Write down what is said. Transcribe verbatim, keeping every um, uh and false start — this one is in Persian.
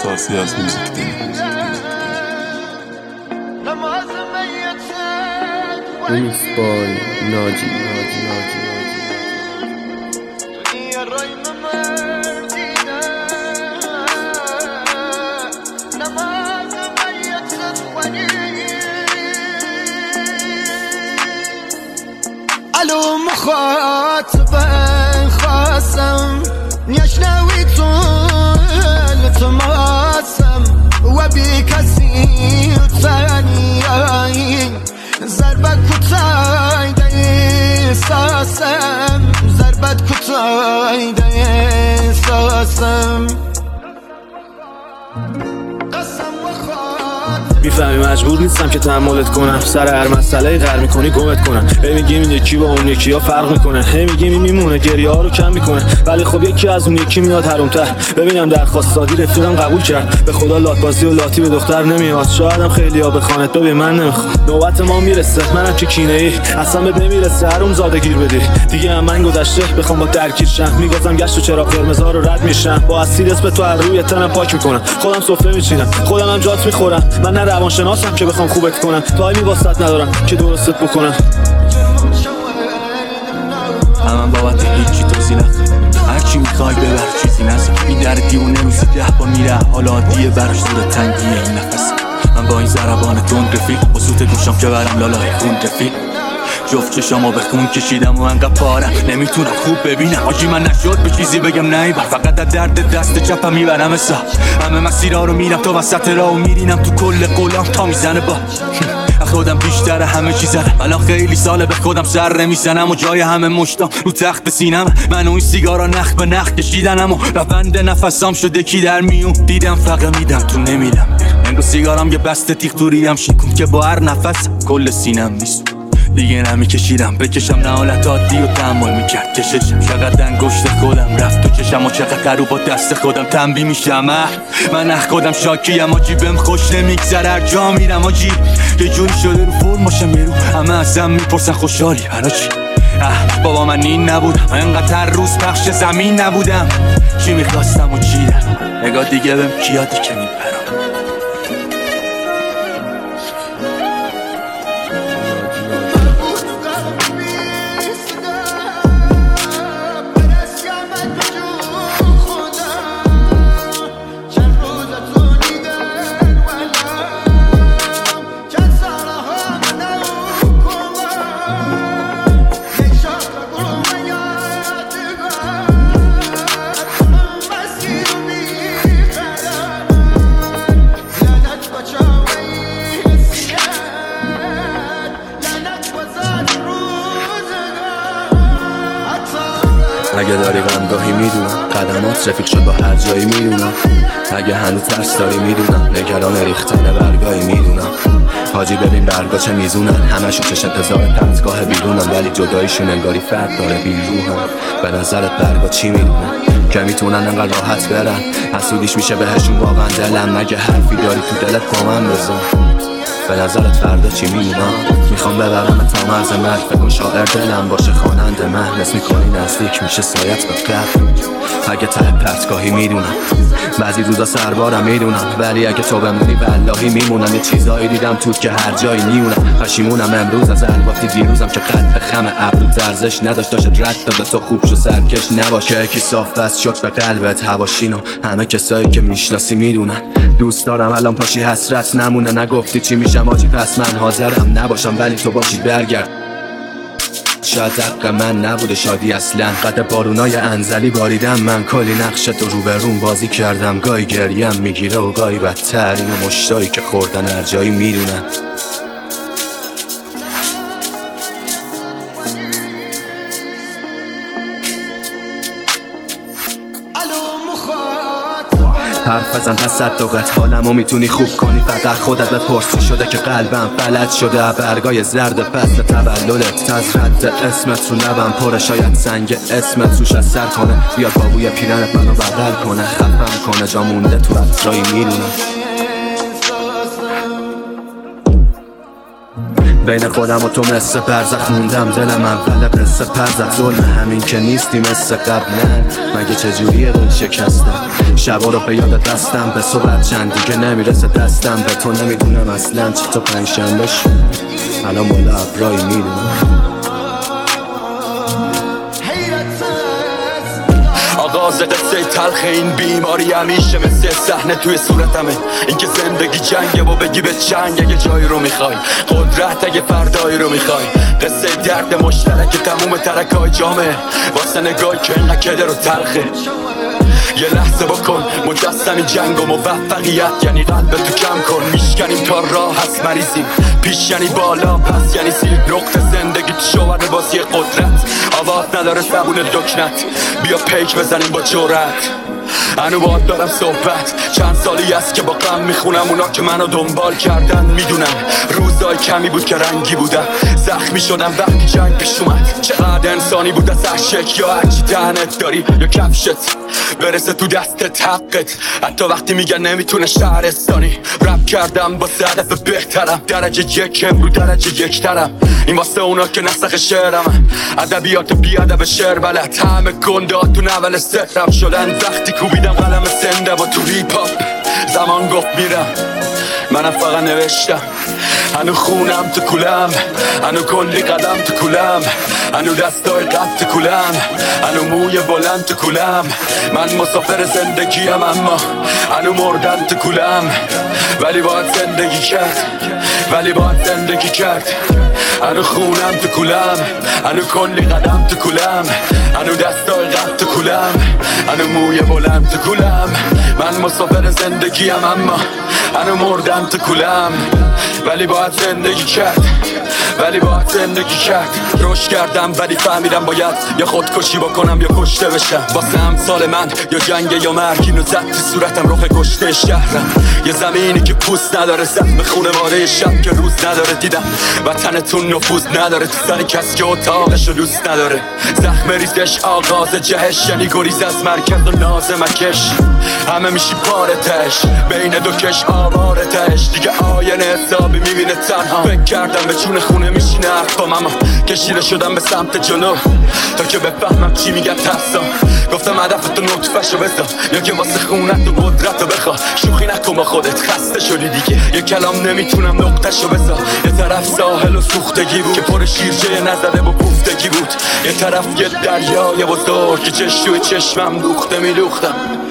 احساسی از موزیک دلی. Remix by Naji Naji Naji الو مخاطبه خاصم يشنوي طول تماسم وبي كثير ثاني ضربت کتای دی ساسم ضربت کتای دی ساسم میفهمی مجبور نیستم که تحملت کنم، سر هر مسئله غر میکنی گمت کنم. هی میگیم این یکی با اون یکی ها فرق میکنه، هی میگیم این میمونه گریه ها رو کم میکنه، ولی خب یکی از اون یکی میاد هرمتر. ببینم درخواست دادی رفیقم قبول کرد، به خدا لاتبازی و لاتی به دختر نمیاد، شایدم خیلی ها بخوانت ببین من نمیخوام. نوبت ما میرسه، منم که کینه ای اصلا بهت نمیرسه هروم زاده گیر بدی دیگه. هم من گذشته بخوام با درگیر شم، میگذم گشت و چراغ قرمزا رو رد میشم، با اسید اسم تو از روی تنم پاک میکنم، خودم سفره میچینم، خودم هم جات میخورم. من نه روانشناسم که بخوام خوبت کنم، تایمی واسط ندارم که درستت بکنم. همم بابت هیچی توضیح نخ، هرچی میخوای ببر چیزی نزد. این در دیونه روزی ده با میره، حالا عادیه براش دور تنگیه این نفس. من با این ضربان تون رفیق، با سوت گوشم که برم لالای خون رفیق. جفت چشامو به خون کشیدم و انقدر پارم نمیتونم خوب ببینم. آجی من نشد به چیزی بگم نیبر، فقط از درد دست چپم میبرم حساب. همه مسیرها رو میرم تا وسط راه و میرینم تو کل قولام تا میزنه با خودم بیشتر همه چی زدم. الان خیلی ساله به خودم سر نمیزنم و جای همه مشتام رو تخت سینم. من و این سیگارا نخ به نخ کشیدنم و روند نفسام شده کی در میون. دیدم فقط میدم تو نمیدم، امروز سیگارم یه بسته تیغ تو ریدم شیکون که با هر نفس کل سینم نیست دیگه. نمیکشیدم بکشم نه حالت عادی و تحمل میکرد کششم. چقدر انگشت خودم رفت تو چشم و چقدر قرو با دست خودم تنبیه میشم. من اخ خودم شاکیم آجی، بهم خوش نمیگذره هر جا میرم آجی. یه جوری شده رو فرماشم یه رو همه ازم میپرسن خوشحالی برا چی؟ اه بابا من این نبودم، انقدر هر روز پخش زمین نبودم. چی میخواستم و چی دارم، نگاه دیگه بهم کیادی که میپرم. اگه داری غمگاهی میدونم، قدمات رفیق شد با هر جایی میدونم. اگه هنوز ترس داری میدونم، نگران ریختن برگاهی میدونم. حاجی ببین برگا چه میزونن، همشو چش انتظار پرتگاه بیرونم، ولی جداییشون انگاری فرق داره بیروهم. به نظرت برگا چی میدونن که میتونن انقدر راحت برن؟ حسودیش میشه بهشون واقعا دلم. مگه حرفی داری تو دلت با من بزن؟ به نظرت فردا چی میمونم؟ میخوام ببرم تا مرز مرگ، فکر شاعر دلم باشه خواننده من. نس میکنی نزدیک میشه سایت به قبل. اگه ته پرتگاهی میدونم، بعضی روزا سربارم میدونم، ولی اگه تو بمونی واللهی میمونم. یه چیزایی دیدم توت که هر جایی میونم. پشیمونم امروز از الباتی دیروزم که قلب خم ابرو ارزش نداشت، داشت رد داده تو خوب شو سرکش نباشه. یکی صاف بس شد به قلبت هواشینو، همه کسایی که میشناسی میدونن. دوست دارم الان پاشی حسرت نمونه، نگفتی چی میشم آجی پس من حاضرم نباشم، ولی تو باشی برگرد. شاید حق من نبوده شادی اصلا، قد بارونای انزلی باریدم من. کلی نقش تو رو به روم بازی کردم، گاهی گریم میگیره و گاهی بدتر. اینو مشتایی که خوردن هر جایی میدونن. حرف بزن تصدقت حالمو میتونی خوب کنی، فقط خودت بپرسی شده که قلبم فلج شده. برگای زرد فصل تولدت از رد اسمت رو لبم پره، شاید سنگ اسمت روش از سر کنه. بیاد بابوی پیرنت منو بغل کنه، خفم کنه جا مونده تو عطرایی میدونم. بین خودم و تو مثل برزخ موندم، دلم اول قصه پرزخ. ظلم همین که نیستی مثل قبل، نه مگه چجوریه دل شکستم. شبا رو به یاد دستم، به صبح چند دیگه نمیرسه دستم. به تو نمیدونم اصلا چی تو پنجشنبه شد، الان بالا ابرایی میدونم. آغاز قصه تلخ این بیماری همیشه مثل صحنه توی صورتمه. اینکه زندگی جنگه و بگی به چنگ اگه جایی رو میخوای، قدرت اگه فردایی رو میخوای. قصه درد مشترک تموم ترکای جامعه، واسه نگاهی که اینقدر کده رو تلخه. یه لحظه بکن مجسم این جنگ و موفقیت یعنی قلب تو کم کن. میشکنیم تا راه هست مریضیم، پیش یعنی بالا پس یعنی سیر. نقطه زندگی تو شوهر بازی قدرت، آواز نداره زبون دکنت. بیا پیک بزنیم با جرأت. هنو باید دارم صحبت، چند سالی است که با غم میخونم. اونا که منو دنبال کردن میدونم روزای کمی بود که رنگی بودم. زخمی شدم وقتی جنگ پیش اومد. چقدر انسانی بود از هر شک، یا هرچی دهنت داری یا کفشت برسه تو دستت حقت. حتی وقتی میگن نمیتونه شهرستانی. رپ کردم با هدف بهترم، درجه یکم رو درجه یکترم. این واسه اونا که نسخ شعرم، ادبیات بی ادب شعر بلد. همه گندات تو نول سهرم شدن وقتی کوبیدم قلم سنده با تو ریپ هاپ. زمان گفت میرم، منم فقط نوشتم. هنو خونم تو کولم، هنو کلی قدم تو کولم، هنو دستای قد تو کولم، هنو موی بلند تو کولم. من مسافر زندگیم اما هنو مردن تو کولم. ولی باید زندگی کرد، ولی باید زندگی کرد. هنو خونم تو کولم، هنو کلی قدم تو کولم، هنو دستای قد تو کولم، هنو موی بلند تو کولم. من مسافر زندگیم اما هنو مردم تو کولم. ولی باید زندگی کرد، ولی باید زندگی کرد. روش کردم ولی فهمیدم باید یا خودکشی بکنم یا کشته بشم. واسه امثال من یا جنگ یا مرگ، اینو زد تو صورتم رخ کشته شهرم. یه زمینی که پوست نداره، زخم خونواده شب که روز نداره. دیدم وطنتون نفوذ نداره تو سر کس که اتاقشو دوست نداره. زخم ریزش آغاز جهش یعنی گریز از مرکز و ناز مکش. همه میشی پاره تش، بین دو کش آواره تش. دیگه آینه حسابی میبینه تنها. فکر کردم به چون خونه میشینه حرفام، اما کشیده شدم به سمت جلو تا که بفهمم چی میگن ترسام. گفتم هدفتو نطفه‌شو بذار یا که واسه خونت و قدرتو بخوا. شوخی نکن با خودت، خسته شدی دیگه. یه کلام نمیتونم نقطه‌شو بذار. یه طرف ساحل و سوختگی بود که پر شیرجه نزده و پوفتگی بود. یه طرف یه دریای بزرگ که چش توی چشمم دوخته میدوختم.